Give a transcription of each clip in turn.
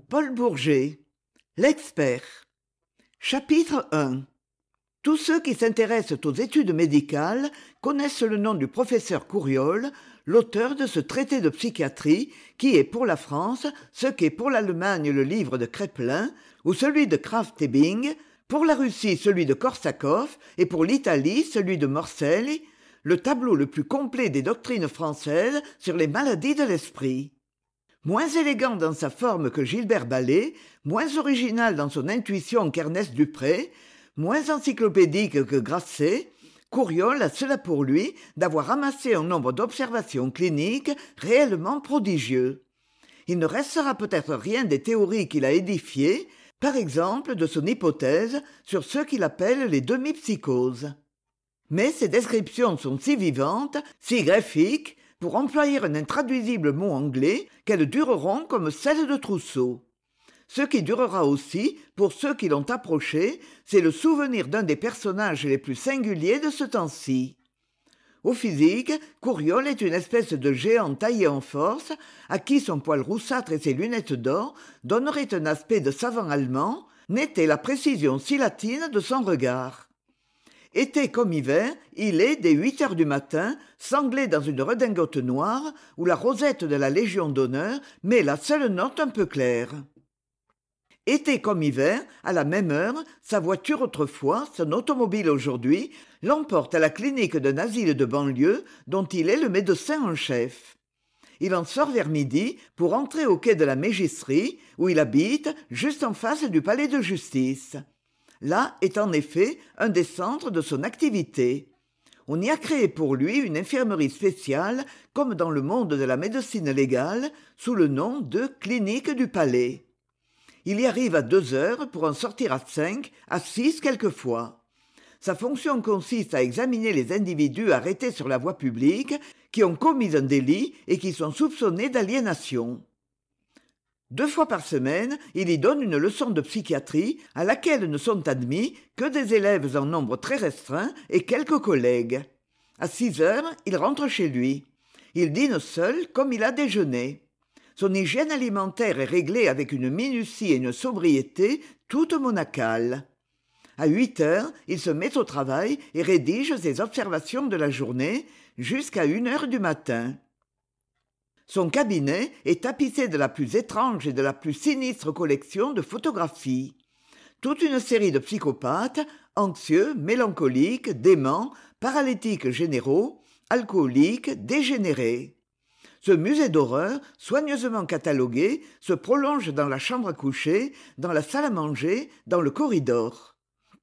Paul Bourget, l'expert. Chapitre 1. Tous ceux qui s'intéressent aux études médicales connaissent le nom du professeur Couriol, l'auteur de ce traité de psychiatrie qui est pour la France ce qu'est pour l'Allemagne le livre de Kraepelin ou celui de Krafft-Ebing, pour la Russie celui de Korsakov et pour l'Italie celui de Morselli, le tableau le plus complet des doctrines françaises sur les maladies de l'esprit. Moins élégant dans sa forme que Gilbert Ballet, moins original dans son intuition qu'Ernest Dupré, moins encyclopédique que Grasset, Couriol a cela pour lui d'avoir amassé un nombre d'observations cliniques réellement prodigieux. Il ne restera peut-être rien des théories qu'il a édifiées, par exemple de son hypothèse sur ce qu'il appelle les demi-psychoses. Mais ces descriptions sont si vivantes, si graphiques, pour employer un intraduisible mot anglais, qu'elles dureront comme celles de Trousseau. Ce qui durera aussi, pour ceux qui l'ont approché, c'est le souvenir d'un des personnages les plus singuliers de ce temps-ci. Au physique, Couriol est une espèce de géant taillé en force, à qui son poil roussâtre et ses lunettes d'or donneraient un aspect de savant allemand, n'était la précision si latine de son regard. Été comme hiver, il est, dès 8 heures du matin, sanglé dans une redingote noire où la rosette de la Légion d'honneur met la seule note un peu claire. Été comme hiver, à la même heure, sa voiture autrefois, son automobile aujourd'hui, l'emporte à la clinique d'un asile de banlieue dont il est le médecin en chef. Il en sort vers midi pour entrer au quai de la Mégisserie, où il habite, juste en face du palais de justice. Là est en effet un des centres de son activité. On y a créé pour lui une infirmerie spéciale, comme dans le monde de la médecine légale, sous le nom de clinique du palais. Il y arrive à 2 heures pour en sortir à 5, à 6 quelquefois. Sa fonction consiste à examiner les individus arrêtés sur la voie publique, qui ont commis un délit et qui sont soupçonnés d'aliénation. 2 fois par semaine, il y donne une leçon de psychiatrie à laquelle ne sont admis que des élèves en nombre très restreint et quelques collègues. À 6 heures, il rentre chez lui. Il dîne seul comme il a déjeuné. Son hygiène alimentaire est réglée avec une minutie et une sobriété toutes monacales. À 8 heures, il se met au travail et rédige ses observations de la journée jusqu'à 1 heure du matin. Son cabinet est tapissé de la plus étrange et de la plus sinistre collection de photographies. Toute une série de psychopathes, anxieux, mélancoliques, déments, paralytiques généraux, alcooliques, dégénérés. Ce musée d'horreur, soigneusement catalogué, se prolonge dans la chambre à coucher, dans la salle à manger, dans le corridor.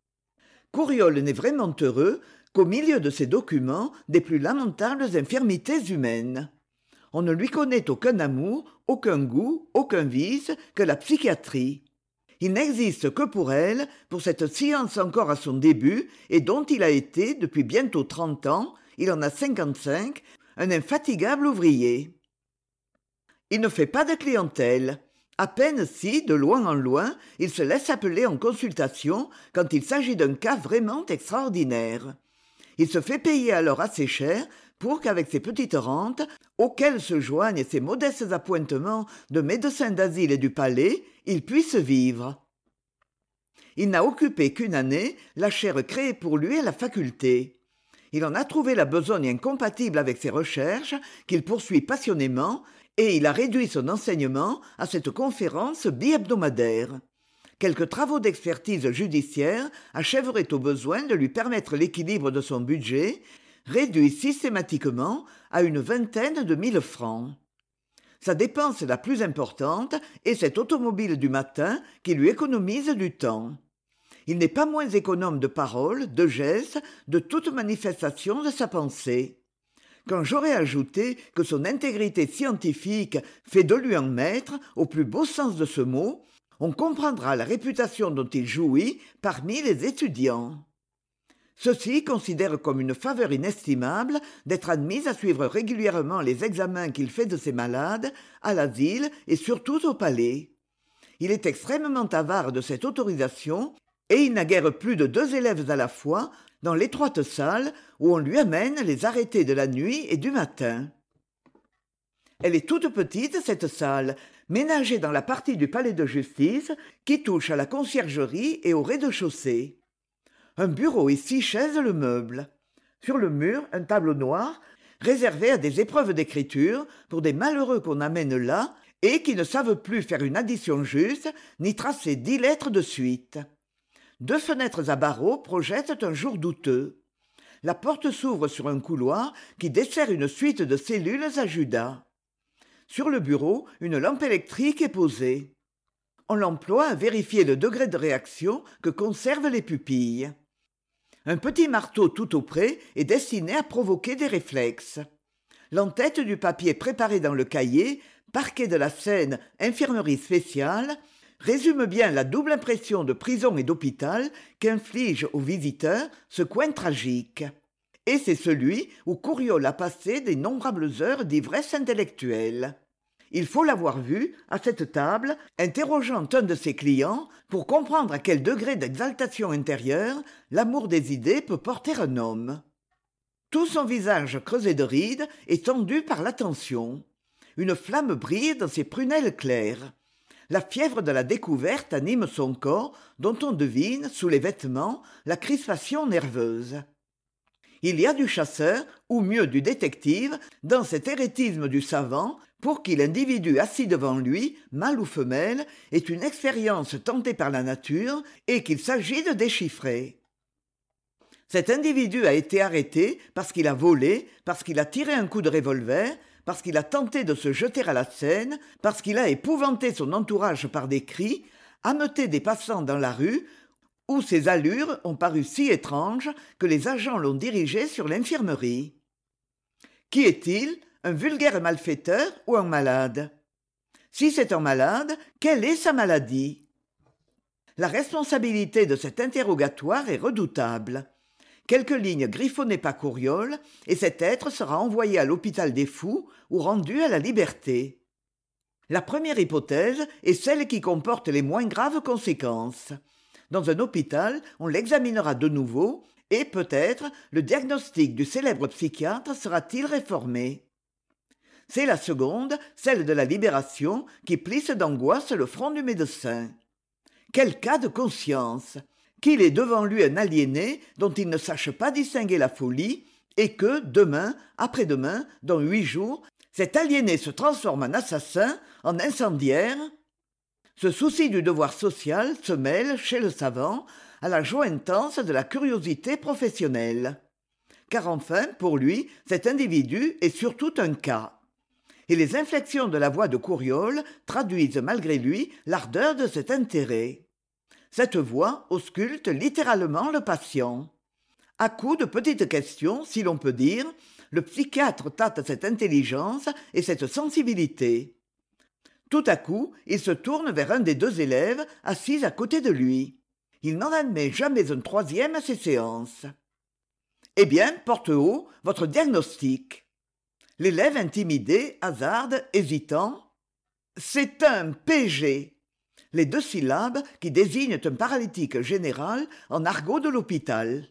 Couriol n'est vraiment heureux qu'au milieu de ces documents des plus lamentables infirmités humaines. On ne lui connaît aucun amour, aucun goût, aucun vice que la psychiatrie. Il n'existe que pour elle, pour cette science encore à son début et dont il a été, depuis bientôt 30 ans, il en a 55, un infatigable ouvrier. Il ne fait pas de clientèle. À peine si, de loin en loin, il se laisse appeler en consultation quand il s'agit d'un cas vraiment extraordinaire. Il se fait payer alors assez cher pour qu'avec ses petites rentes, auxquelles se joignent ses modestes appointements de médecin d'asile et du palais, il puisse vivre. Il n'a occupé qu'une année la chaire créée pour lui à la faculté. Il en a trouvé la besogne incompatible avec ses recherches, qu'il poursuit passionnément, et il a réduit son enseignement à cette conférence bi-hebdomadaire. Quelques travaux d'expertise judiciaire achèveraient au besoin de lui permettre l'équilibre de son budget, réduit systématiquement à une 20aine de 1000 francs. Sa dépense la plus importante est cette automobile du matin qui lui économise du temps. Il n'est pas moins économe de paroles, de gestes, de toute manifestation de sa pensée. Quand j'aurais ajouté que son intégrité scientifique fait de lui un maître, au plus beau sens de ce mot, on comprendra la réputation dont il jouit parmi les étudiants. Ceux-ci considèrent comme une faveur inestimable d'être admis à suivre régulièrement les examens qu'il fait de ses malades, à l'asile et surtout au palais. Il est extrêmement avare de cette autorisation et il n'a guère plus de 2 élèves à la fois dans l'étroite salle où on lui amène les arrêtés de la nuit et du matin. Elle est toute petite, cette salle, ménagée dans la partie du palais de justice qui touche à la conciergerie et au rez-de-chaussée. Un bureau et 6 chaises le meublent. Sur le mur, un tableau noir, réservé à des épreuves d'écriture pour des malheureux qu'on amène là et qui ne savent plus faire une addition juste ni tracer 10 lettres de suite. 2 fenêtres à barreaux projettent un jour douteux. La porte s'ouvre sur un couloir qui dessert une suite de cellules à Judas. Sur le bureau, une lampe électrique est posée. On l'emploie à vérifier le degré de réaction que conservent les pupilles. Un petit marteau tout auprès est destiné à provoquer des réflexes. L'entête du papier préparé dans le cahier, parquet de la Seine, infirmerie spéciale, résume bien la double impression de prison et d'hôpital qu'inflige aux visiteurs ce coin tragique. Et c'est celui où Couriol a passé d'innombrables heures d'ivresse intellectuelle. Il faut l'avoir vu, à cette table, interrogeant un de ses clients pour comprendre à quel degré d'exaltation intérieure l'amour des idées peut porter un homme. Tout son visage creusé de rides est tendu par l'attention. Une flamme brille dans ses prunelles claires. La fièvre de la découverte anime son corps, dont on devine, sous les vêtements, la crispation nerveuse. Il y a du chasseur, ou mieux du détective, dans cet hérétisme du savant, pour qui l'individu assis devant lui, mâle ou femelle, est une expérience tentée par la nature et qu'il s'agit de déchiffrer. Cet individu a été arrêté parce qu'il a volé, parce qu'il a tiré un coup de revolver, parce qu'il a tenté de se jeter à la Seine, parce qu'il a épouvanté son entourage par des cris, ameuté des passants dans la rue, où ses allures ont paru si étranges que les agents l'ont dirigé sur l'infirmerie. Qui est-il, un vulgaire malfaiteur ou un malade? Si c'est un malade, quelle est sa maladie? La responsabilité de cet interrogatoire est redoutable. Quelques lignes griffonnées par Couriol, et cet être sera envoyé à l'hôpital des fous ou rendu à la liberté. La première hypothèse est celle qui comporte les moins graves conséquences. Dans un hôpital, on l'examinera de nouveau et peut-être le diagnostic du célèbre psychiatre sera-t-il réformé. C'est la seconde, celle de la libération, qui plisse d'angoisse le front du médecin. Quel cas de conscience! Qu'il ait devant lui un aliéné dont il ne sache pas distinguer la folie et que, demain, après-demain, dans 8 jours, cet aliéné se transforme en assassin, en incendiaire. Ce souci du devoir social se mêle, chez le savant, à la joie intense de la curiosité professionnelle. Car enfin, pour lui, cet individu est surtout un cas. Et les inflexions de la voix de Couriol traduisent malgré lui l'ardeur de cet intérêt. Cette voix ausculte littéralement le patient. À coups de petites questions, si l'on peut dire, le psychiatre tâte cette intelligence et cette sensibilité. Tout à coup, il se tourne vers un des 2 élèves assis à côté de lui. Il n'en admet jamais un troisième à ses séances. « Eh bien, Portehaut, votre diagnostic ?» L'élève intimidé hasarde, hésitant. « C'est un PG !» Les 2 syllabes qui désignent un paralytique général en argot de l'hôpital.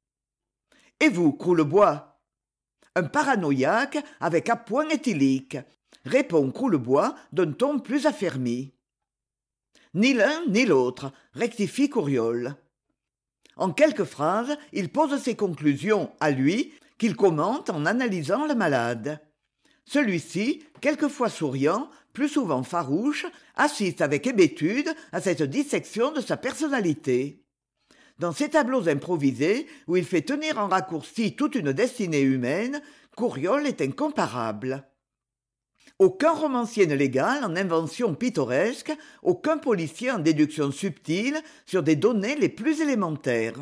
« Et vous, Croulebois ?» Un paranoïaque avec appoint éthylique, répond Croulebois d'un ton plus affermi. « Ni l'un ni l'autre, rectifie Couriol. » En quelques phrases, il pose ses conclusions à lui, qu'il commente en analysant le malade. Celui-ci, quelquefois souriant, plus souvent farouche, assiste avec hébétude à cette dissection de sa personnalité. Dans ces tableaux improvisés, où il fait tenir en raccourci toute une destinée humaine, Couriol est incomparable. Aucun romancier ne l'égale en invention pittoresque, aucun policier en déduction subtile sur des données les plus élémentaires.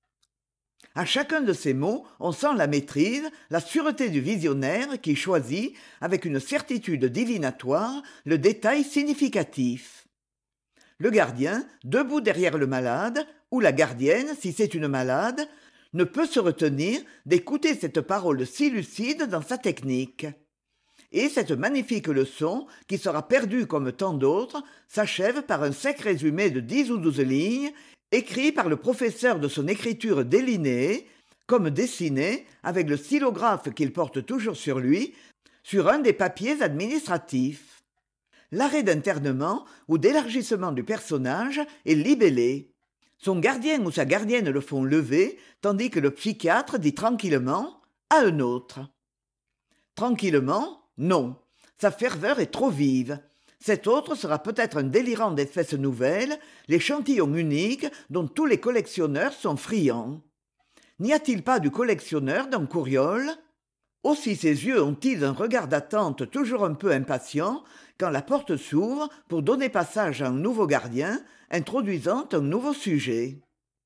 À chacun de ces mots, on sent la maîtrise, la sûreté du visionnaire qui choisit, avec une certitude divinatoire, le détail significatif. Le gardien, debout derrière le malade, ou la gardienne, si c'est une malade, ne peut se retenir d'écouter cette parole si lucide dans sa technique. Et cette magnifique leçon, qui sera perdue comme tant d'autres, s'achève par un sec résumé de 10 ou 12 lignes, écrit par le professeur de son écriture délinéée, comme dessiné, avec le stylographe qu'il porte toujours sur lui, sur un des papiers administratifs. L'arrêt d'internement ou d'élargissement du personnage est libellé. Son gardien ou sa gardienne le font lever, tandis que le psychiatre dit tranquillement à un autre. Tranquillement, non. Sa ferveur est trop vive. Cet autre sera peut-être un délirant d'espèce nouvelle, l'échantillon unique dont tous les collectionneurs sont friands. N'y a-t-il pas du collectionneur dans Courriol ? Aussi ses yeux ont-ils un regard d'attente toujours un peu impatient quand la porte s'ouvre pour donner passage à un nouveau gardien, introduisant un nouveau sujet.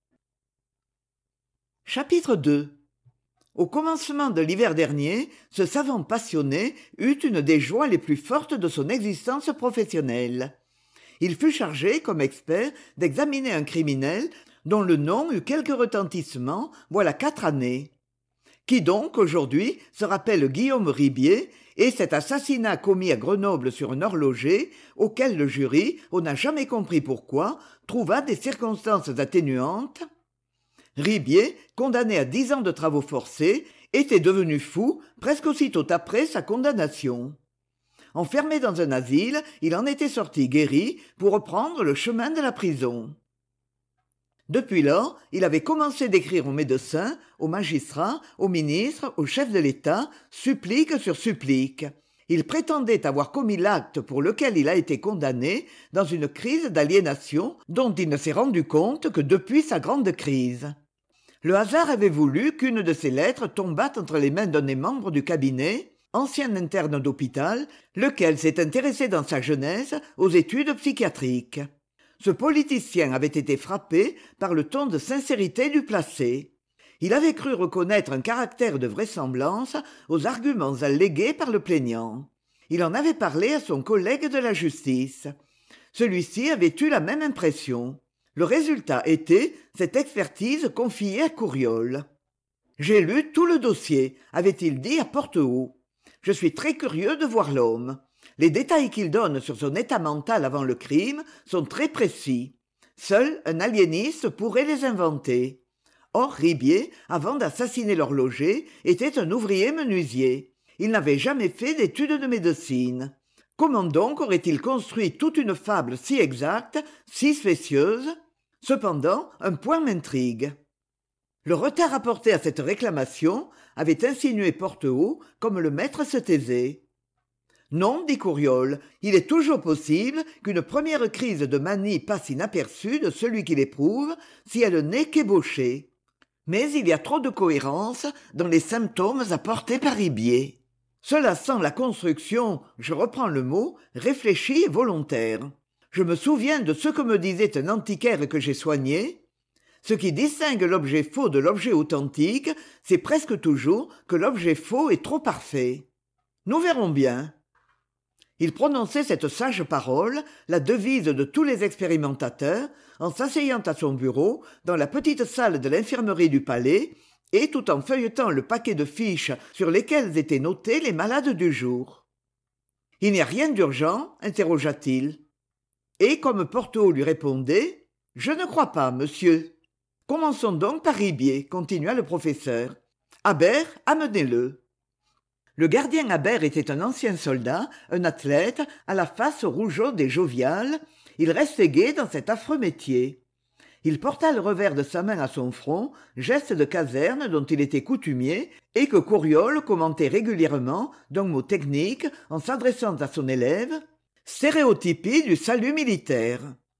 Chapitre 2. Au commencement de l'hiver dernier, ce savant passionné eut une des joies les plus fortes de son existence professionnelle. Il fut chargé, comme expert, d'examiner un criminel dont le nom eut quelque retentissement voilà 4 années. Qui donc, aujourd'hui, se rappelle Guillaume Ribier et cet assassinat commis à Grenoble sur un horloger, auquel le jury, on n'a jamais compris pourquoi, trouva des circonstances atténuantes? Ribier, condamné à 10 ans de travaux forcés, était devenu fou presque aussitôt après sa condamnation. Enfermé dans un asile, il en était sorti guéri pour reprendre le chemin de la prison. Depuis lors, il avait commencé d'écrire aux médecins, aux magistrats, aux ministres, aux chefs de l'État, supplique sur supplique. Il prétendait avoir commis l'acte pour lequel il a été condamné dans une crise d'aliénation dont il ne s'est rendu compte que depuis sa grande crise. Le hasard avait voulu qu'une de ses lettres tombât entre les mains d'un des membres du cabinet, ancien interne d'hôpital, lequel s'est intéressé dans sa jeunesse aux études psychiatriques. Ce politicien avait été frappé par le ton de sincérité du placé. Il avait cru reconnaître un caractère de vraisemblance aux arguments allégués par le plaignant. Il en avait parlé à son collègue de la justice. Celui-ci avait eu la même impression. Le résultat était cette expertise confiée à Courriol. « J'ai lu tout le dossier », avait-il dit à Portehaut. « Je suis très curieux de voir l'homme. Les détails qu'il donne sur son état mental avant le crime sont très précis. Seul un aliéniste pourrait les inventer. Or Ribier, avant d'assassiner l'horloger, était un ouvrier menuisier. Il n'avait jamais fait d'études de médecine. Comment donc aurait-il construit toute une fable si exacte, si spécieuse ? Cependant, un point m'intrigue. Le retard apporté à cette réclamation avait insinué Portehaut comme le maître se taisait. Non, dit Courriol, il est toujours possible qu'une première crise de manie passe inaperçue de celui qui l'éprouve si elle n'est qu'ébauchée. Mais il y a trop de cohérence dans les symptômes apportés par Ribier. Cela sent la construction, je reprends le mot, réfléchie et volontaire. Je me souviens de ce que me disait un antiquaire que j'ai soigné. Ce qui distingue l'objet faux de l'objet authentique, c'est presque toujours que l'objet faux est trop parfait. Nous verrons bien. Il prononçait cette sage parole, la devise de tous les expérimentateurs, en s'asseyant à son bureau dans la petite salle de l'infirmerie du palais et tout en feuilletant le paquet de fiches sur lesquelles étaient notés les malades du jour. « Il n'y a rien d'urgent ?» interrogea-t-il. Et comme Portehaut lui répondait « Je ne crois pas, monsieur. » « Commençons donc par Ribier, continua le professeur. « Habert, amenez-le. » Le gardien Habert était un ancien soldat, un athlète, à la face rougeaude et joviale. Il restait gai dans cet affreux métier. Il porta le revers de sa main à son front, geste de caserne dont il était coutumier et que Courriol commentait régulièrement d'un mot technique en s'adressant à son élève, stéréotypie du salut militaire.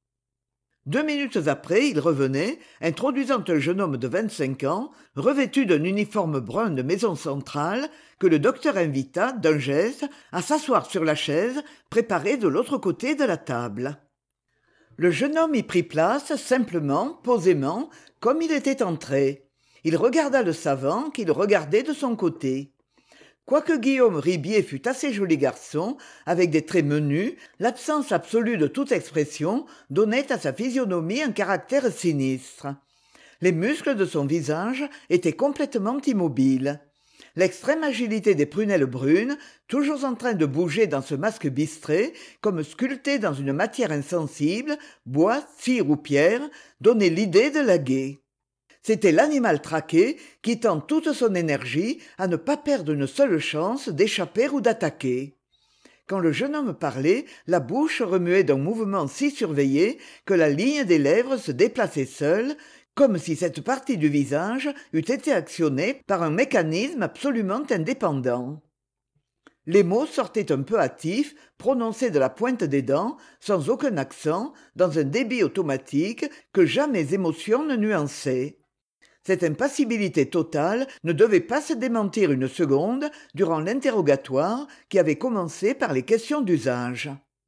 2 minutes après, il revenait, introduisant un jeune homme de 25 ans, revêtu d'un uniforme brun de maison centrale, que le docteur invita, d'un geste, à s'asseoir sur la chaise préparée de l'autre côté de la table. Le jeune homme y prit place, simplement, posément, comme il était entré. Il regarda le savant, qui le regardait de son côté. Quoique Guillaume Ribier fût assez joli garçon, avec des traits menus, l'absence absolue de toute expression donnait à sa physionomie un caractère sinistre. Les muscles de son visage étaient complètement immobiles. L'extrême agilité des prunelles brunes, toujours en train de bouger dans ce masque bistré, comme sculpté dans une matière insensible, bois, cire ou pierre, donnait l'idée de la gaie. C'était l'animal traqué qui tend toute son énergie à ne pas perdre une seule chance d'échapper ou d'attaquer. Quand le jeune homme parlait, la bouche remuait d'un mouvement si surveillé que la ligne des lèvres se déplaçait seule, comme si cette partie du visage eût été actionnée par un mécanisme absolument indépendant. Les mots sortaient un peu hâtifs, prononcés de la pointe des dents, sans aucun accent, dans un débit automatique que jamais émotion ne nuançait. Cette impassibilité totale ne devait pas se démentir une seconde durant l'interrogatoire qui avait commencé par les questions d'usage.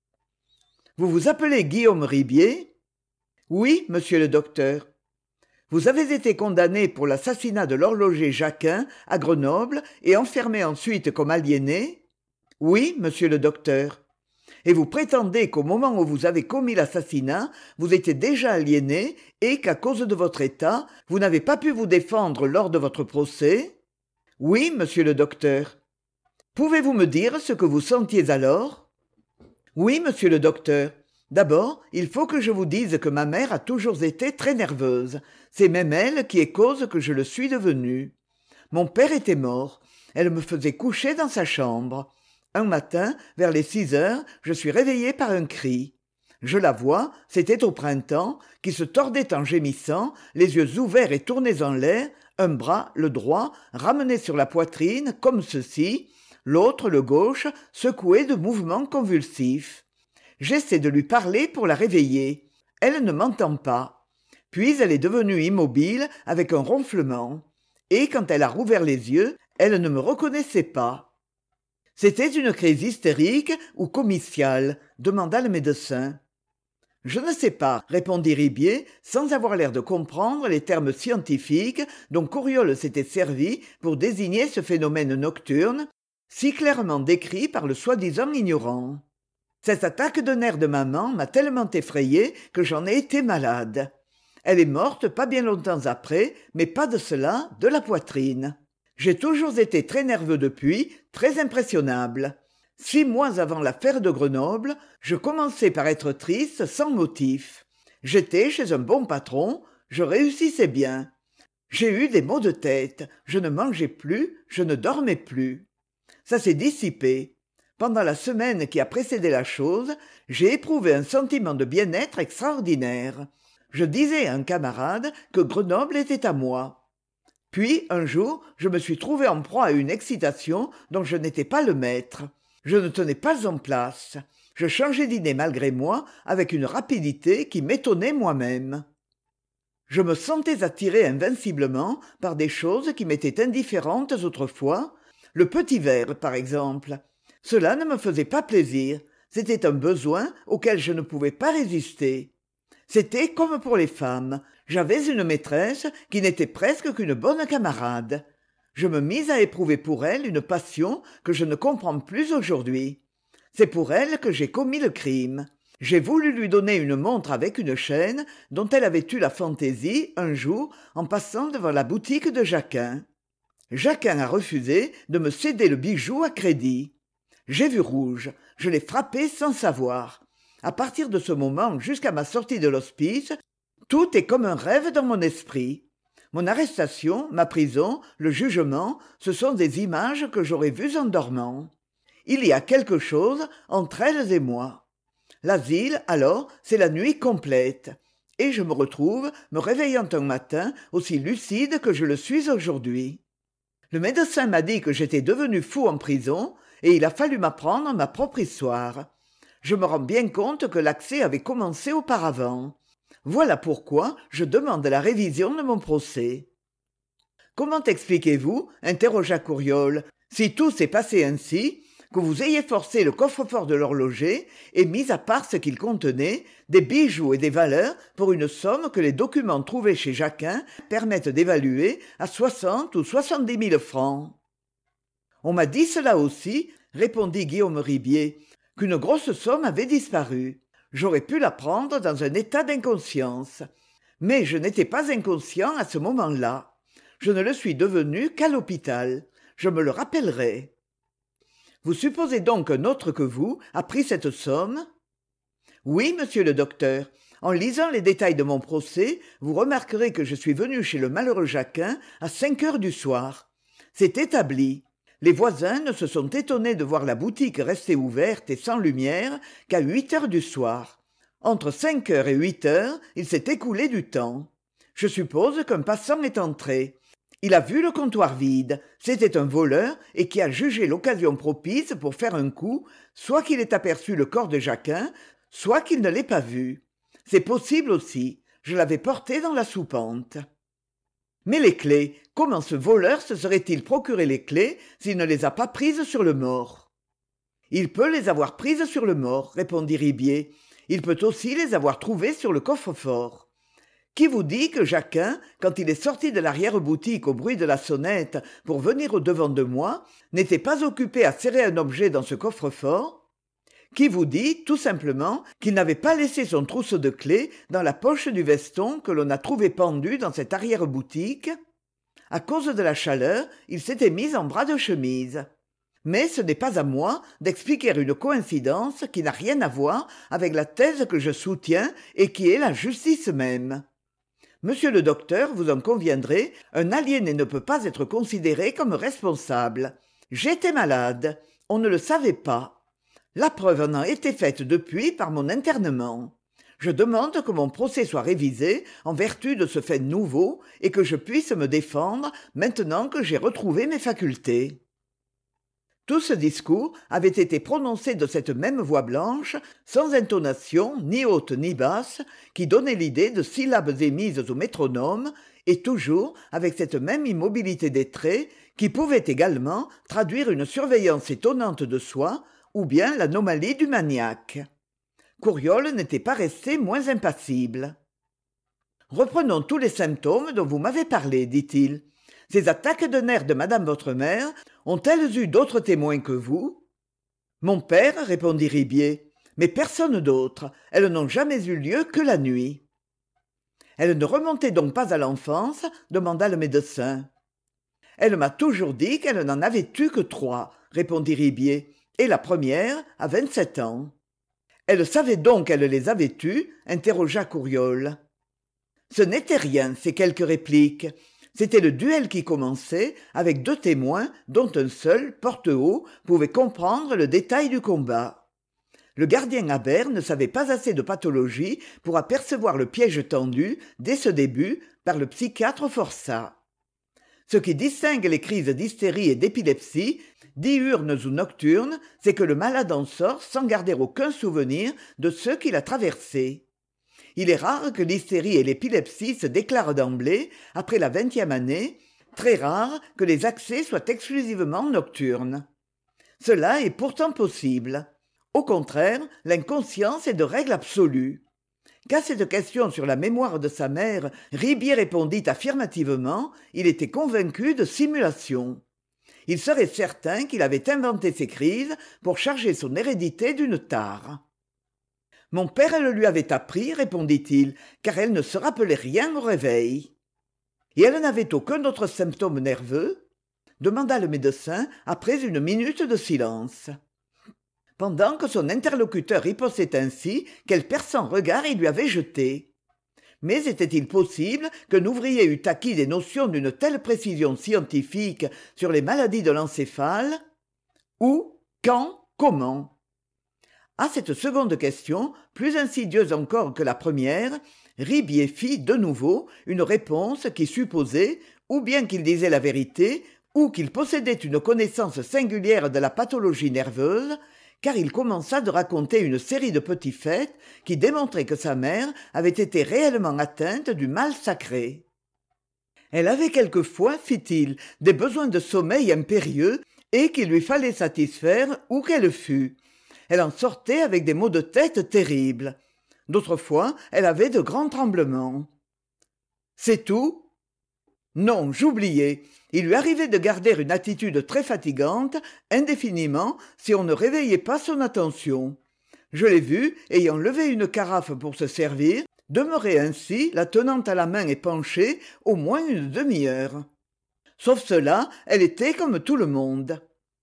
« Vous vous appelez Guillaume Ribier ?»« Oui, monsieur le docteur. »« Vous avez été condamné pour l'assassinat de l'horloger Jacquin à Grenoble et enfermé ensuite comme aliéné ?»« Oui, monsieur le docteur. » Et vous prétendez qu'au moment où vous avez commis l'assassinat, vous étiez déjà aliéné et qu'à cause de votre état, vous n'avez pas pu vous défendre lors de votre procès ? Oui, monsieur le docteur. Pouvez-vous me dire ce que vous sentiez alors ? Oui, monsieur le docteur. D'abord, il faut que je vous dise que ma mère a toujours été très nerveuse. C'est même elle qui est cause que je le suis devenu. Mon père était mort. Elle me faisait coucher dans sa chambre. Un matin, vers les 6 heures, je suis réveillé par un cri. Je la vois, c'était au printemps, qui se tordait en gémissant, les yeux ouverts et tournés en l'air, un bras, le droit, ramené sur la poitrine, comme ceci, l'autre, le gauche, secoué de mouvements convulsifs. J'essaie de lui parler pour la réveiller. Elle ne m'entend pas. Puis elle est devenue immobile avec un ronflement. Et quand elle a rouvert les yeux, elle ne me reconnaissait pas. « C'était une crise hystérique ou comitiale ?» demanda le médecin. « Je ne sais pas, » répondit Ribier, sans avoir l'air de comprendre les termes scientifiques dont Couriol s'était servi pour désigner ce phénomène nocturne, si clairement décrit par le soi-disant ignorant. Cette attaque de nerfs de maman m'a tellement effrayé que j'en ai été malade. Elle est morte pas bien longtemps après, mais pas de cela, de la poitrine. J'ai toujours été très nerveux depuis, très impressionnable. 6 mois avant l'affaire de Grenoble, je commençais par être triste sans motif. J'étais chez un bon patron, je réussissais bien. J'ai eu des maux de tête, je ne mangeais plus, je ne dormais plus. Ça s'est dissipé. Pendant la semaine qui a précédé la chose, j'ai éprouvé un sentiment de bien-être extraordinaire. Je disais à un camarade que Grenoble était à moi. Puis, un jour, je me suis trouvé en proie à une excitation dont je n'étais pas le maître. Je ne tenais pas en place. Je changeais d'idée malgré moi, avec une rapidité qui m'étonnait moi-même. Je me sentais attiré invinciblement par des choses qui m'étaient indifférentes autrefois, le petit verre, par exemple. Cela ne me faisait pas plaisir. C'était un besoin auquel je ne pouvais pas résister. C'était comme pour les femmes. J'avais une maîtresse qui n'était presque qu'une bonne camarade. Je me mis à éprouver pour elle une passion que je ne comprends plus aujourd'hui. C'est pour elle que j'ai commis le crime. J'ai voulu lui donner une montre avec une chaîne dont elle avait eu la fantaisie, un jour, en passant devant la boutique de Jacquin. Jacquin a refusé de me céder le bijou à crédit. J'ai vu rouge, je l'ai frappé sans savoir. À partir de ce moment jusqu'à ma sortie de l'hospice, tout est comme un rêve dans mon esprit. Mon arrestation, ma prison, le jugement, ce sont des images que j'aurais vues en dormant. Il y a quelque chose entre elles et moi. L'asile, alors, c'est la nuit complète. Et je me retrouve me réveillant un matin aussi lucide que je le suis aujourd'hui. Le médecin m'a dit que j'étais devenu fou en prison et il a fallu m'apprendre ma propre histoire. Je me rends bien compte que l'accès avait commencé auparavant. Voilà pourquoi je demande la révision de mon procès. « Comment expliquez-vous, interrogea Couriol, si tout s'est passé ainsi, que vous ayez forcé le coffre-fort de l'horloger et mis à part ce qu'il contenait, des bijoux et des valeurs pour une somme que les documents trouvés chez Jacquin permettent d'évaluer à 60 ou 70 000 francs. » « On m'a dit cela aussi, » répondit Guillaume Ribier, « qu'une grosse somme avait disparu. J'aurais pu la prendre dans un état d'inconscience. Mais je n'étais pas inconscient à ce moment-là. Je ne le suis devenu qu'à l'hôpital. Je me le rappellerai. Vous supposez donc qu'un autre que vous a pris cette somme ? Oui, monsieur le docteur. En lisant les détails de mon procès, vous remarquerez que je suis venu chez le malheureux Jacquin à 5 heures du soir. C'est établi. Les voisins ne se sont étonnés de voir la boutique rester ouverte et sans lumière qu'à 8 heures du soir. Entre 5 heures et 8 heures, il s'est écoulé du temps. Je suppose qu'un passant est entré. Il a vu le comptoir vide. C'était un voleur et qui a jugé l'occasion propice pour faire un coup, soit qu'il ait aperçu le corps de Jacquin, soit qu'il ne l'ait pas vu. C'est possible aussi. Je l'avais porté dans la soupente. Mais les clés, comment ce voleur se serait-il procuré les clés s'il ne les a pas prises sur le mort? Il peut les avoir prises sur le mort, répondit Ribier. Il peut aussi les avoir trouvées sur le coffre-fort. Qui vous dit que Jacquin, quand il est sorti de l'arrière-boutique au bruit de la sonnette pour venir au-devant de moi, n'était pas occupé à serrer un objet dans ce coffre-fort? Qui vous dit, tout simplement, qu'il n'avait pas laissé son trousseau de clés dans la poche du veston que l'on a trouvé pendu dans cette arrière-boutique? À cause de la chaleur, il s'était mis en bras de chemise. Mais ce n'est pas à moi d'expliquer une coïncidence qui n'a rien à voir avec la thèse que je soutiens et qui est la justice même. Monsieur le docteur, vous en conviendrez, un aliéné ne peut pas être considéré comme responsable. J'étais malade. On ne le savait pas. La preuve en a été faite depuis par mon internement. Je demande que mon procès soit révisé en vertu de ce fait nouveau et que je puisse me défendre maintenant que j'ai retrouvé mes facultés. Tout ce discours avait été prononcé de cette même voix blanche, sans intonation ni haute ni basse, qui donnait l'idée de syllabes émises au métronome, et toujours avec cette même immobilité des traits, qui pouvait également traduire une surveillance étonnante de soi, ou bien l'anomalie du maniaque. Courriol n'était pas resté moins impassible. « Reprenons tous les symptômes dont vous m'avez parlé, dit-il. Ces attaques de nerfs de madame votre mère ont-elles eu d'autres témoins que vous? Mon père, répondit Ribier, mais personne d'autre. Elles n'ont jamais eu lieu que la nuit. Elle ne remontait donc pas à l'enfance, demanda le médecin. Elle m'a toujours dit qu'elle n'en avait eu que 3, répondit Ribier, et la première à 27 ans. Elle savait donc qu'elle les avait eus, interrogea Courriol. Ce n'était rien, ces quelques répliques. C'était le duel qui commençait, avec 2 témoins, dont un seul, porte-haut, pouvait comprendre le détail du combat. Le gardien Habert ne savait pas assez de pathologie pour apercevoir le piège tendu, dès ce début, par le psychiatre Forçat. Ce qui distingue les crises d'hystérie et d'épilepsie, diurnes ou nocturnes, c'est que le malade en sort sans garder aucun souvenir de ceux qu'il a traversés. Il est rare que l'hystérie et l'épilepsie se déclarent d'emblée, après la 20e année, très rare que les accès soient exclusivement nocturnes. Cela est pourtant possible. Au contraire, l'inconscience est de règle absolue. Qu'à cette question sur la mémoire de sa mère, Ribier répondit affirmativement, il était convaincu de simulation. Il serait certain qu'il avait inventé ces crises pour charger son hérédité d'une tare. Mon père le lui avait appris, répondit-il, car elle ne se rappelait rien au réveil. Et elle n'avait aucun autre symptôme nerveux? Demanda le médecin après une minute de silence. Pendant que son interlocuteur ripostait ainsi, quel perçant regard il lui avait jeté. Mais était-il possible qu'un ouvrier eût acquis des notions d'une telle précision scientifique sur les maladies de l'encéphale? Où? Quand? Comment? À cette seconde question, plus insidieuse encore que la première, Ribier fit de nouveau une réponse qui supposait ou bien qu'il disait la vérité, ou qu'il possédait une connaissance singulière de la pathologie nerveuse, car il commença de raconter une série de petits faits qui démontraient que sa mère avait été réellement atteinte du mal sacré. Elle avait quelquefois, fit-il, des besoins de sommeil impérieux et qu'il lui fallait satisfaire où qu'elle fût. Elle en sortait avec des maux de tête terribles. D'autres fois, elle avait de grands tremblements. C'est tout? Non, j'oubliais. Il lui arrivait de garder une attitude très fatigante, indéfiniment, si on ne réveillait pas son attention. Je l'ai vue, ayant levé une carafe pour se servir, demeurer ainsi, la tenant à la main et penchée, au moins une demi-heure. Sauf cela, elle était comme tout le monde.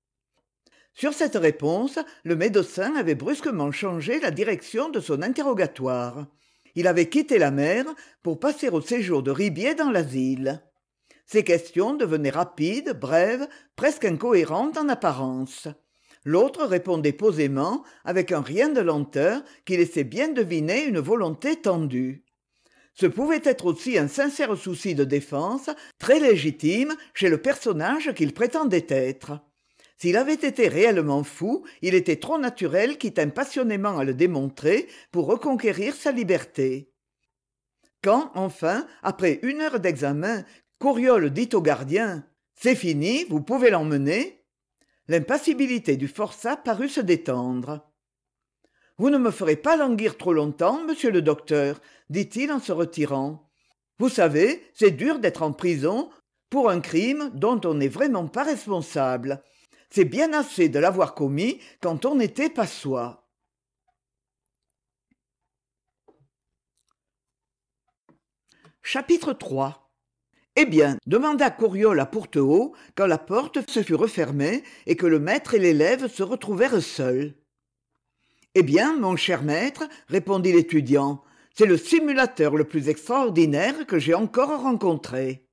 Sur cette réponse, le médecin avait brusquement changé la direction de son interrogatoire. Il avait quitté la mer pour passer au séjour de Ribier dans l'asile. Ses questions devenaient rapides, brèves, presque incohérentes en apparence. L'autre répondait posément, avec un rien de lenteur qui laissait bien deviner une volonté tendue. Ce pouvait être aussi un sincère souci de défense, très légitime chez le personnage qu'il prétendait être. S'il avait été réellement fou, il était trop naturel qu'il tînt passionnément à le démontrer pour reconquérir sa liberté. Quand, enfin, après 1 heure d'examen, Courriol dit au gardien « C'est fini, vous pouvez l'emmener », l'impassibilité du forçat parut se détendre. « Vous ne me ferez pas languir trop longtemps, monsieur le docteur, » dit-il en se retirant. « Vous savez, c'est dur d'être en prison pour un crime dont on n'est vraiment pas responsable. C'est bien assez de l'avoir commis quand on n'était pas soi. » Chapitre 3. Eh bien, demanda Courriol à Pourteau quand la porte se fut refermée et que le maître et l'élève se retrouvèrent seuls. Eh bien, mon cher maître, répondit l'étudiant, c'est le simulateur le plus extraordinaire que j'ai encore rencontré.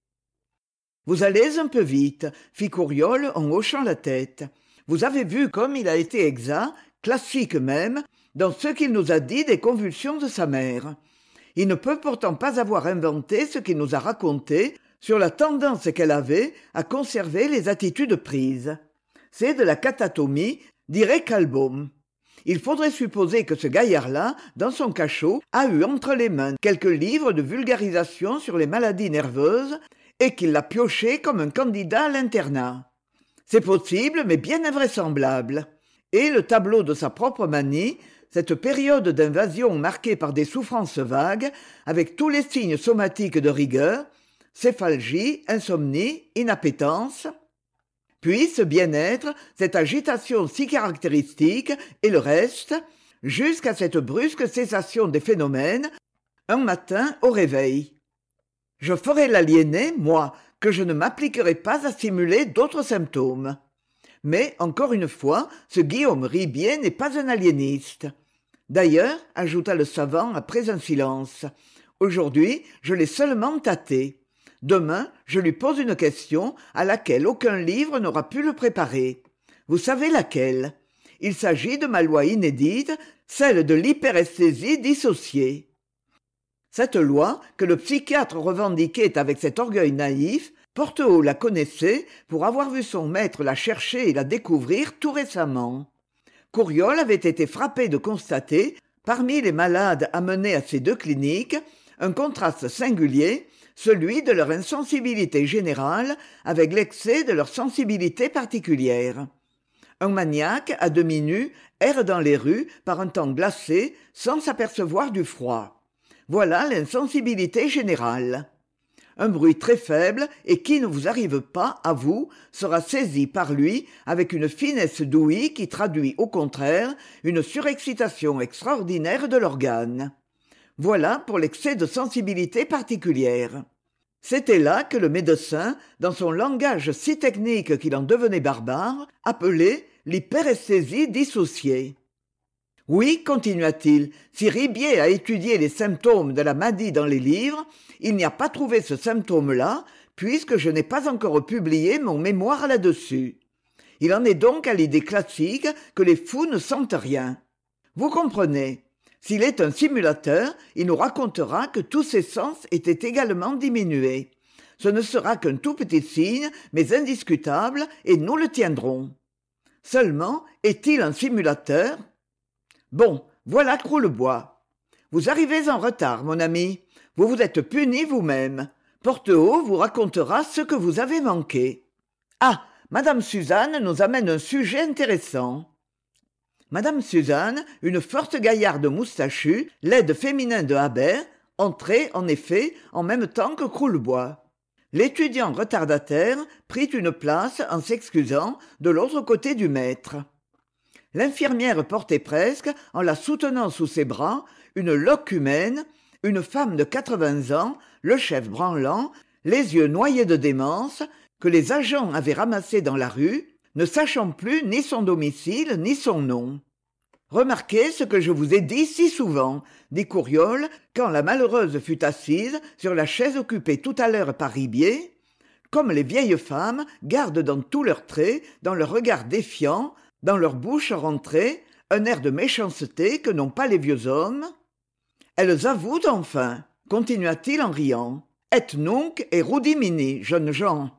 Vous allez un peu vite, fit Courriol en hochant la tête. Vous avez vu comme il a été exact, classique même, dans ce qu'il nous a dit des convulsions de sa mère. Il ne peut pourtant pas avoir inventé ce qu'il nous a raconté sur la tendance qu'elle avait à conserver les attitudes prises. C'est de la catatomie, dirait Kalbaum. Il faudrait supposer que ce gaillard-là, dans son cachot, a eu entre les mains quelques livres de vulgarisation sur les maladies nerveuses et qu'il l'a pioché comme un candidat à l'internat. C'est possible, mais bien invraisemblable. Et le tableau de sa propre manie, cette période d'invasion marquée par des souffrances vagues, avec tous les signes somatiques de rigueur, céphalgie, insomnie, inappétence, puis ce bien-être, cette agitation si caractéristique, et le reste, jusqu'à cette brusque cessation des phénomènes, un matin au réveil. Je ferai l'aliéné, moi, que je ne m'appliquerai pas à simuler d'autres symptômes. Mais, encore une fois, ce Guillaume Ribier n'est pas un aliéniste. D'ailleurs, ajouta le savant après un silence, aujourd'hui, je l'ai seulement tâté. Demain, je lui pose une question à laquelle aucun livre n'aura pu le préparer. Vous savez laquelle? Il s'agit de ma loi inédite, celle de l'hyperesthésie dissociée. Cette loi, que le psychiatre revendiquait avec cet orgueil naïf, Porteau la connaissait pour avoir vu son maître la chercher et la découvrir tout récemment. Courriol avait été frappé de constater, parmi les malades amenés à ces 2 cliniques, un contraste singulier, celui de leur insensibilité générale avec l'excès de leur sensibilité particulière. Un maniaque, à demi nu, erre dans les rues par un temps glacé sans s'apercevoir du froid. Voilà l'insensibilité générale. Un bruit très faible et qui ne vous arrive pas, à vous, sera saisi par lui avec une finesse d'ouïe qui traduit au contraire une surexcitation extraordinaire de l'organe. Voilà pour l'excès de sensibilité particulière. C'était là que le médecin, dans son langage si technique qu'il en devenait barbare, appelait l'hyperesthésie dissociée. Oui, continua-t-il, si Ribier a étudié les symptômes de la maladie dans les livres, il n'y a pas trouvé ce symptôme-là, puisque je n'ai pas encore publié mon mémoire là-dessus. Il en est donc à l'idée classique que les fous ne sentent rien. Vous comprenez. S'il est un simulateur, il nous racontera que tous ses sens étaient également diminués. Ce ne sera qu'un tout petit signe, mais indiscutable, et nous le tiendrons. Seulement, est-il un simulateur? Bon, voilà Croulebois. Vous arrivez en retard, mon ami. Vous vous êtes puni vous-même. Porteau vous racontera ce que vous avez manqué. Ah, Madame Suzanne nous amène un sujet intéressant. Madame Suzanne, une forte gaillarde moustachue, l'aide féminin de Habert, entrait, en effet, en même temps que Croulebois. L'étudiant retardataire prit une place, en s'excusant, de l'autre côté du maître. L'infirmière portait presque, en la soutenant sous ses bras, une loque humaine, une femme de 80 ans, le chef branlant, les yeux noyés de démence, que les agents avaient ramassée dans la rue, ne sachant plus ni son domicile ni son nom. Remarquez ce que je vous ai dit si souvent, dit Courriol, quand la malheureuse fut assise sur la chaise occupée tout à l'heure par Ribier. Comme les vieilles femmes gardent dans tous leurs traits, dans leur regard défiant, dans leur bouche rentrée, un air de méchanceté que n'ont pas les vieux hommes. Elles avouent enfin, continua-t-il en riant, et nunc erudimini, jeunes gens.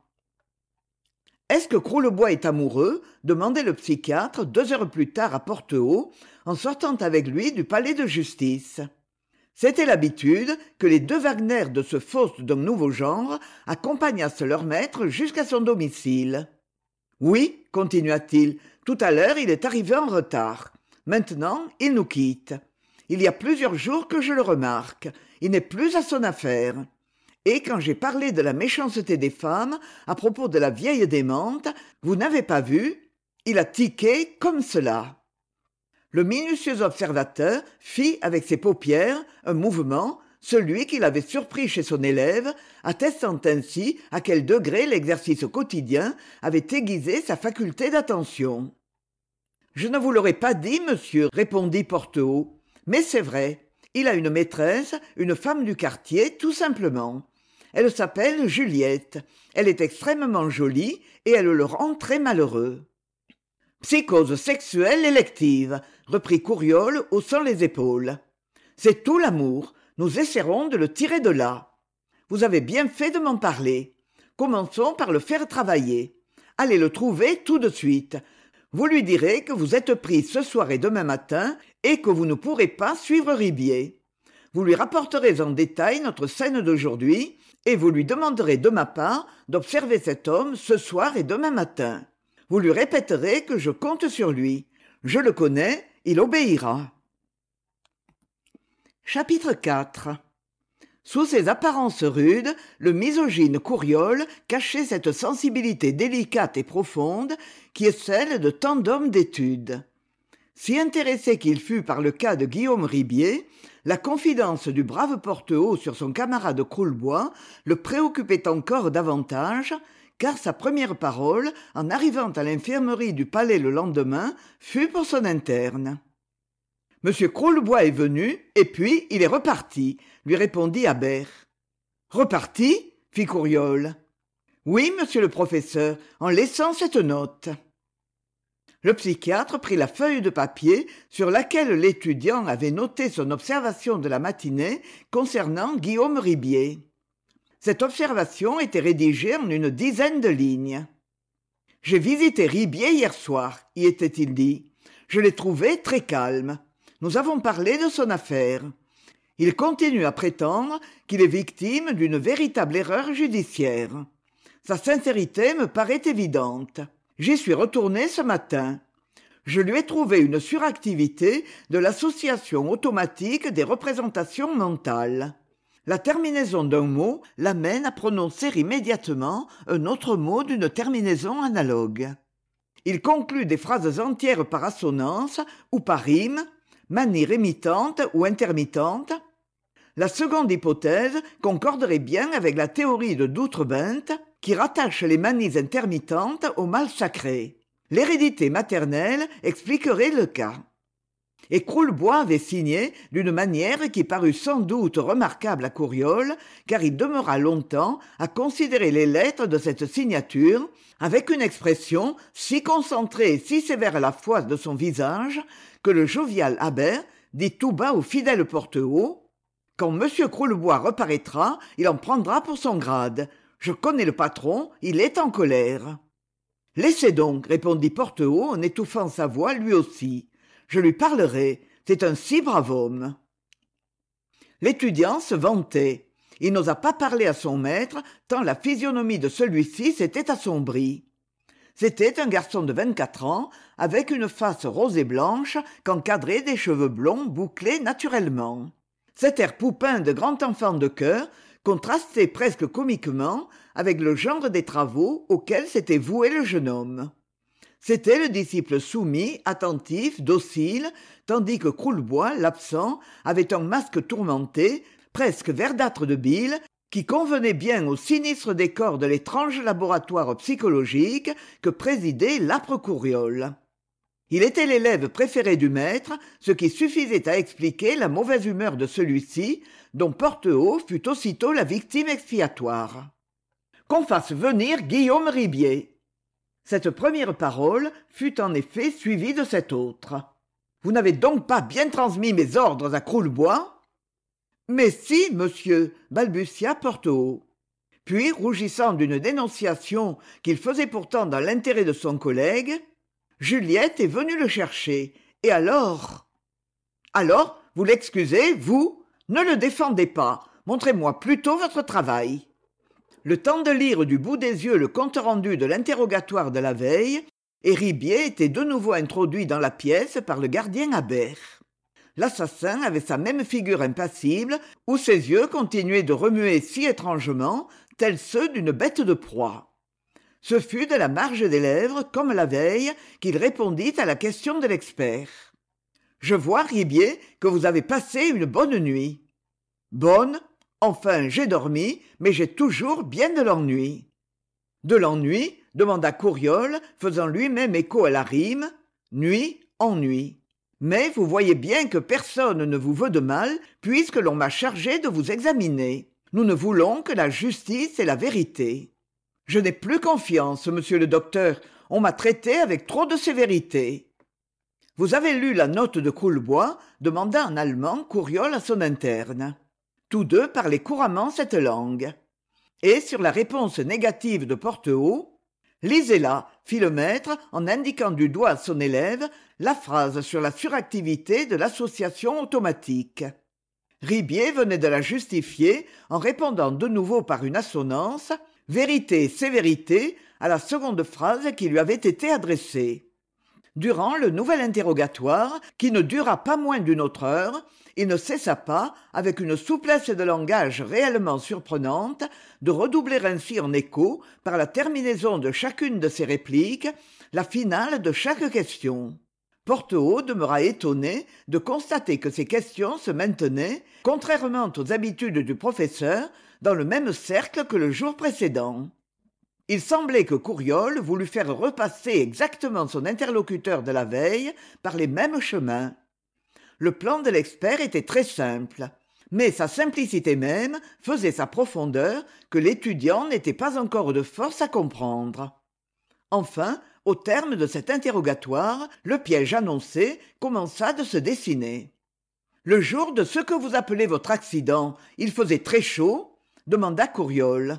Est-ce que Croulebois est amoureux demandait le psychiatre 2 heures plus tard à Portehaut, en sortant avec lui du palais de justice. C'était l'habitude que les 2 Wagner de ce Faust d'un nouveau genre accompagnassent leur maître jusqu'à son domicile. Oui, continua-t-il, tout à l'heure il est arrivé en retard. Maintenant, il nous quitte. Il y a plusieurs jours que je le remarque. Il n'est plus à son affaire. Et quand j'ai parlé de la méchanceté des femmes, à propos de la vieille démente, vous n'avez pas vu? Il a tiqué comme cela. Le minutieux observateur fit avec ses paupières un mouvement, celui qu'il avait surpris chez son élève, attestant ainsi à quel degré l'exercice quotidien avait aiguisé sa faculté d'attention. « Je ne vous l'aurais pas dit, monsieur, répondit Portehaut, mais c'est vrai, il a une maîtresse, une femme du quartier, tout simplement. Elle s'appelle Juliette, elle est extrêmement jolie et elle le rend très malheureux. » « Psychose sexuelle élective, reprit Courriol, haussant les épaules. C'est tout l'amour, nous essaierons de le tirer de là. Vous avez bien fait de m'en parler. Commençons par le faire travailler. Allez le trouver tout de suite. Vous lui direz que vous êtes pris ce soir et demain matin et que vous ne pourrez pas suivre Ribier. Vous lui rapporterez en détail notre scène d'aujourd'hui et vous lui demanderez de ma part d'observer cet homme ce soir et demain matin. Vous lui répéterez que je compte sur lui. Je le connais, il obéira. Chapitre 4. Sous ses apparences rudes, le misogyne Courriol cachait cette sensibilité délicate et profonde qui est celle de tant d'hommes d'étude. Si intéressé qu'il fût par le cas de Guillaume Ribier, la confidence du brave Portehaut sur son camarade Croulebois le préoccupait encore davantage, car sa première parole, en arrivant à l'infirmerie du palais le lendemain, fut pour son interne. « Monsieur Croulebois est venu, et puis il est reparti, » lui répondit Habert. « Reparti ?» fit Courriol. « Oui, monsieur le professeur, en laissant cette note. » Le psychiatre prit la feuille de papier sur laquelle l'étudiant avait noté son observation de la matinée concernant Guillaume Ribier. Cette observation était rédigée en une dizaine de lignes. « J'ai visité Ribier hier soir, y était-il dit. Je l'ai trouvé très calme. Nous avons parlé de son affaire. Il continue à prétendre qu'il est victime d'une véritable erreur judiciaire. Sa sincérité me paraît évidente. J'y suis retourné ce matin. Je lui ai trouvé une suractivité de l'association automatique des représentations mentales. La terminaison d'un mot l'amène à prononcer immédiatement un autre mot d'une terminaison analogue. Il conclut des phrases entières par assonance ou par rime, manie rémitante ou intermittente. La seconde hypothèse concorderait bien avec la théorie de D'Outre-Binte qui rattache les manies intermittentes au mal sacré. L'hérédité maternelle expliquerait le cas. Et Croulebois avait signé d'une manière qui parut sans doute remarquable à Courriol, car il demeura longtemps à considérer les lettres de cette signature, avec une expression si concentrée et si sévère à la fois de son visage, que le jovial Habert dit tout bas au fidèle Portehaut : « Quand monsieur Croulebois reparaîtra, il en prendra pour son grade. Je connais le patron, il est en colère. » « Laissez donc, répondit Portehaut en étouffant sa voix lui aussi. Je lui parlerai, c'est un si brave homme. » L'étudiant se vantait. Il n'osa pas parler à son maître, tant la physionomie de celui-ci s'était assombrie. C'était un garçon de 24 ans, avec une face rose et blanche qu'encadraient des cheveux blonds bouclés naturellement. Cet air poupin de grand enfant de chœur contrastait presque comiquement avec le genre des travaux auxquels s'était voué le jeune homme. C'était le disciple soumis, attentif, docile, tandis que Croulebois, l'absent, avait un masque tourmenté, presque verdâtre de bile, qui convenait bien au sinistre décor de l'étrange laboratoire psychologique que présidait l'âpre Courriol. Il était l'élève préféré du maître, ce qui suffisait à expliquer la mauvaise humeur de celui-ci, dont Porteau fut aussitôt la victime expiatoire. Qu'on fasse venir Guillaume Ribier. Cette première parole fut en effet suivie de cette autre. Vous n'avez donc pas bien transmis mes ordres à Croulebois ? Mais si, monsieur, balbutia Porteau. Puis, rougissant d'une dénonciation qu'il faisait pourtant dans l'intérêt de son collègue, Juliette est venue le chercher. Et alors ? Alors, vous l'excusez, vous ? Ne le défendez pas. Montrez-moi plutôt votre travail. Le temps de lire du bout des yeux le compte-rendu de l'interrogatoire de la veille, et Ribier était de nouveau introduit dans la pièce par le gardien Habert. L'assassin avait sa même figure impassible, où ses yeux continuaient de remuer si étrangement, tels ceux d'une bête de proie. Ce fut de la marge des lèvres, comme la veille, qu'il répondit à la question de l'expert. « Je vois, Ribier, que vous avez passé une bonne nuit. »« Bonne ? Enfin, j'ai dormi, mais j'ai toujours bien de l'ennui. »« De l'ennui ? » demanda Couriol, faisant lui-même écho à la rime. « Nuit, ennui. Mais vous voyez bien que personne ne vous veut de mal, puisque l'on m'a chargé de vous examiner. Nous ne voulons que la justice et la vérité. Je n'ai plus confiance, monsieur le docteur, on m'a traité avec trop de sévérité. »« Vous avez lu la note de Croulebois ?» demanda en allemand Couriol à son interne. Tous deux parlaient couramment cette langue. Et sur la réponse négative de Porteau, « Lisez-la » fit le maître en indiquant du doigt à son élève la phrase sur la suractivité de l'association automatique. Ribier venait de la justifier en répondant de nouveau par une assonance « Vérité, sévérité » à la seconde phrase qui lui avait été adressée. Durant le nouvel interrogatoire, qui ne dura pas moins d'une autre heure, il ne cessa pas, avec une souplesse de langage réellement surprenante, de redoubler ainsi en écho, par la terminaison de chacune de ses répliques, la finale de chaque question. Porteau demeura étonné de constater que ces questions se maintenaient, contrairement aux habitudes du professeur, dans le même cercle que le jour précédent. Il semblait que Couriol voulût faire repasser exactement son interlocuteur de la veille par les mêmes chemins. Le plan de l'expert était très simple, mais sa simplicité même faisait sa profondeur que l'étudiant n'était pas encore de force à comprendre. Enfin, au terme de cet interrogatoire, le piège annoncé commença de se dessiner. « Le jour de ce que vous appelez votre accident, il faisait très chaud ?» demanda Couriol.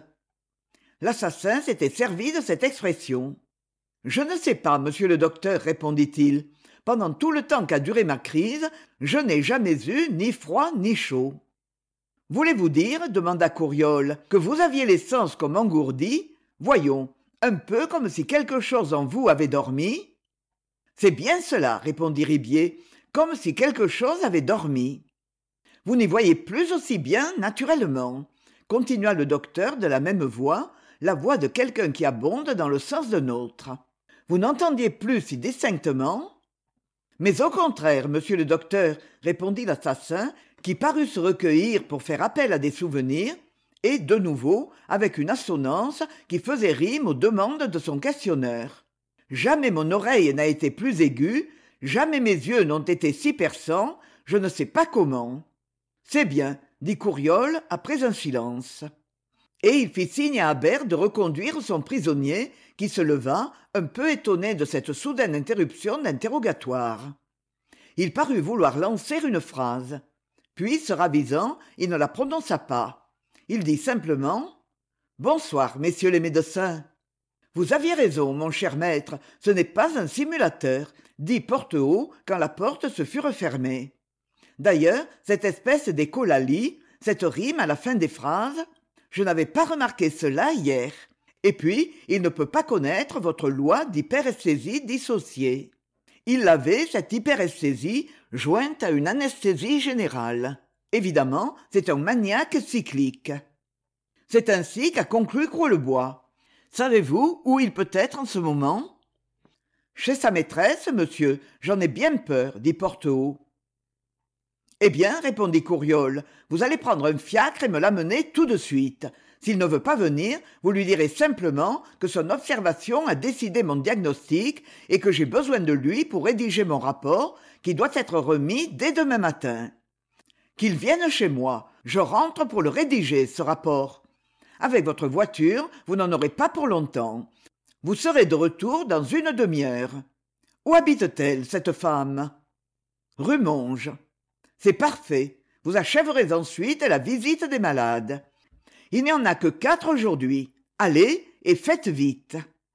L'assassin s'était servi de cette expression. « Je ne sais pas, monsieur le docteur, répondit-il. Pendant tout le temps qu'a duré ma crise, je n'ai jamais eu ni froid ni chaud. »« Voulez-vous dire, demanda Couriol, que vous aviez les sens comme engourdis ? Voyons, un peu comme si quelque chose en vous avait dormi. »« C'est bien cela, répondit Ribier, comme si quelque chose avait dormi. »« Vous n'y voyez plus aussi bien naturellement, continua le docteur de la même voix, la voix de quelqu'un qui abonde dans le sens d'un autre. Vous n'entendiez plus si distinctement. Mais au contraire, monsieur le docteur, répondit l'assassin, qui parut se recueillir pour faire appel à des souvenirs, et, de nouveau, avec une assonance qui faisait rime aux demandes de son questionneur. Jamais mon oreille n'a été plus aiguë, jamais mes yeux n'ont été si perçants, je ne sais pas comment. C'est bien, dit Couriol après un silence. Et il fit signe à Habert de reconduire son prisonnier, qui se leva, un peu étonné de cette soudaine interruption d'interrogatoire. Il parut vouloir lancer une phrase. Puis, se ravisant, il ne la prononça pas. Il dit simplement « Bonsoir, messieurs les médecins. »« Vous aviez raison, mon cher maître, ce n'est pas un simulateur, » dit Porteau quand la porte se fut refermée. D'ailleurs, cette espèce d'écholalie, cette rime à la fin des phrases, je n'avais pas remarqué cela hier. Et puis, il ne peut pas connaître votre loi d'hyperesthésie dissociée. Il l'avait, cette hyperesthésie, jointe à une anesthésie générale. Évidemment, c'est un maniaque cyclique. C'est ainsi qu'a conclu Croulebois. Savez-vous où il peut être en ce moment ? Chez sa maîtresse, monsieur, j'en ai bien peur, dit Porteau. Eh bien, répondit Couriol, vous allez prendre un fiacre et me l'amener tout de suite. S'il ne veut pas venir, vous lui direz simplement que son observation a décidé mon diagnostic et que j'ai besoin de lui pour rédiger mon rapport qui doit être remis dès demain matin. Qu'il vienne chez moi, je rentre pour le rédiger, ce rapport. Avec votre voiture, vous n'en aurez pas pour longtemps. Vous serez de retour dans une demi-heure. Où habite-t-elle, cette femme ? Rue Monge. C'est parfait. Vous achèverez ensuite la visite des malades. Il n'y en a que 4 aujourd'hui. Allez et faites vite.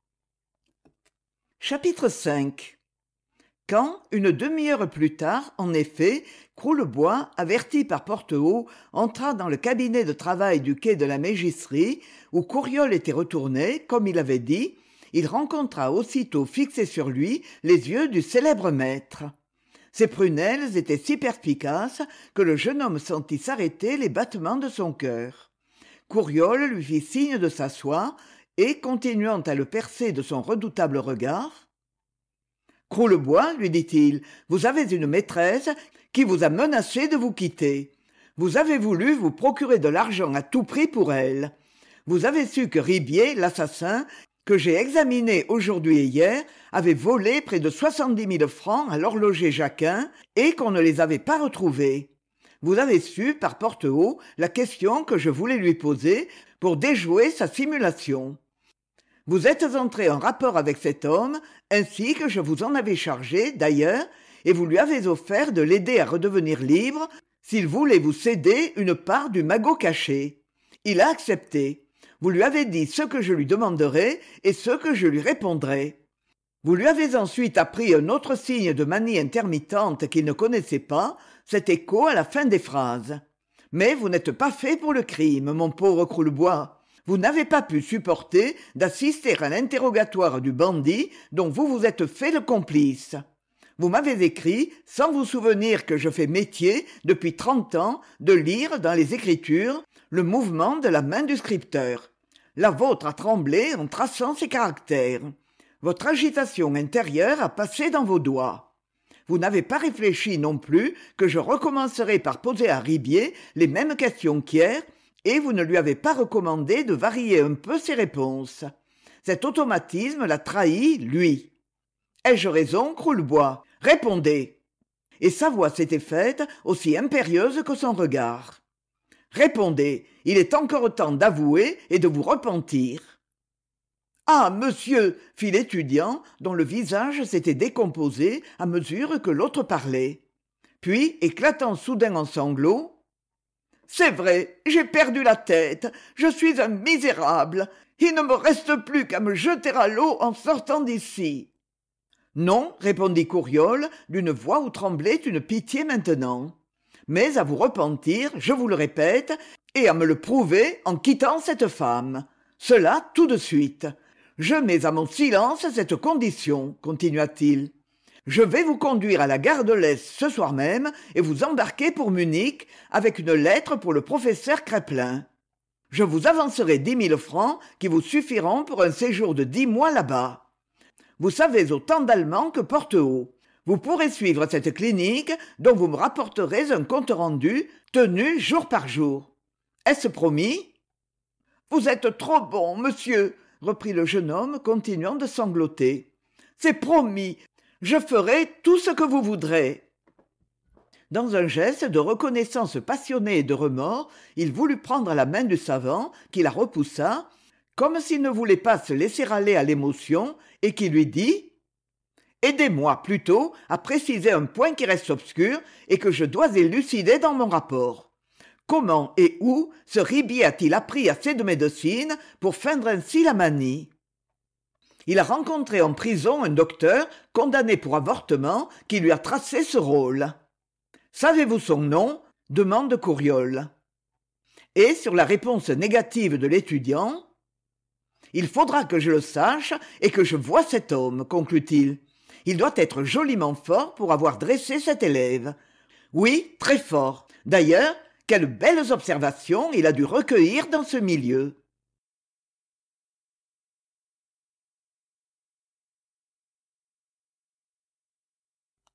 Chapitre 5. Quand, une demi-heure plus tard, en effet, Croulebois, averti par Portehaut, entra dans le cabinet de travail du quai de la Mégisserie, où Courriol était retourné, comme il avait dit, il rencontra aussitôt fixés sur lui les yeux du célèbre maître. Ses prunelles étaient si perspicaces que le jeune homme sentit s'arrêter les battements de son cœur. Courriol lui fit signe de s'asseoir et, continuant à le percer de son redoutable regard, « Croulebois, lui dit-il, vous avez une maîtresse qui vous a menacé de vous quitter. Vous avez voulu vous procurer de l'argent à tout prix pour elle. Vous avez su que Ribier, l'assassin, que j'ai examiné aujourd'hui et hier, avait volé près de 70 000 francs à l'horloger Jacquin et qu'on ne les avait pas retrouvés. Vous avez su, par Portehaut, la question que je voulais lui poser pour déjouer sa simulation. Vous êtes entré en rapport avec cet homme, ainsi que je vous en avais chargé, d'ailleurs, et vous lui avez offert de l'aider à redevenir libre s'il voulait vous céder une part du magot caché. Il a accepté. Vous lui avez dit ce que je lui demanderais et ce que je lui répondrais. Vous lui avez ensuite appris un autre signe de manie intermittente qu'il ne connaissait pas, cet écho à la fin des phrases. Mais vous n'êtes pas fait pour le crime, mon pauvre Croulebois. Vous n'avez pas pu supporter d'assister à l'interrogatoire du bandit dont vous vous êtes fait le complice. Vous m'avez écrit, sans vous souvenir que je fais métier, depuis 30 ans, de lire dans les Écritures le mouvement de la main du scripteur. La vôtre a tremblé en traçant ses caractères. Votre agitation intérieure a passé dans vos doigts. Vous n'avez pas réfléchi non plus que je recommencerai par poser à Ribier les mêmes questions qu'hier, et vous ne lui avez pas recommandé de varier un peu ses réponses. Cet automatisme l'a trahi, lui. Ai-je raison, Croulebois ? Répondez. Et sa voix s'était faite aussi impérieuse que son regard. Répondez, il est encore temps d'avouer et de vous repentir. Ah, monsieur, fit l'étudiant, dont le visage s'était décomposé à mesure que l'autre parlait. Puis, éclatant soudain en sanglots, « C'est vrai, j'ai perdu la tête, je suis un misérable, il ne me reste plus qu'à me jeter à l'eau en sortant d'ici. » Non, répondit Courriol, d'une voix où tremblait une pitié maintenant. Mais à vous repentir, je vous le répète, et à me le prouver en quittant cette femme. Cela tout de suite. Je mets à mon silence cette condition, continua-t-il. Je vais vous conduire à la gare de l'Est ce soir même et vous embarquer pour Munich avec une lettre pour le professeur Kreplin. Je vous avancerai 10 000 francs qui vous suffiront pour un séjour de 10 mois là-bas. Vous savez autant d'allemand que Portehaut. Vous pourrez suivre cette clinique dont vous me rapporterez un compte-rendu tenu jour par jour. Est-ce promis ? Vous êtes trop bon, monsieur, reprit le jeune homme, continuant de sangloter. C'est promis. Je ferai tout ce que vous voudrez. Dans un geste de reconnaissance passionnée et de remords, il voulut prendre la main du savant, qui la repoussa, comme s'il ne voulait pas se laisser aller à l'émotion, et qui lui dit « Aidez-moi plutôt à préciser un point qui reste obscur et que je dois élucider dans mon rapport. Comment et où ce Ribier a-t-il appris assez de médecine pour feindre ainsi la manie ? Il a rencontré en prison un docteur condamné pour avortement qui lui a tracé ce rôle. Savez-vous son nom ? Demande Courriol. Et sur la réponse négative de l'étudiant, « Il faudra que je le sache et que je voie cet homme, conclut-il. Il doit être joliment fort pour avoir dressé cet élève. Oui, très fort. D'ailleurs, quelles belles observations il a dû recueillir dans ce milieu. »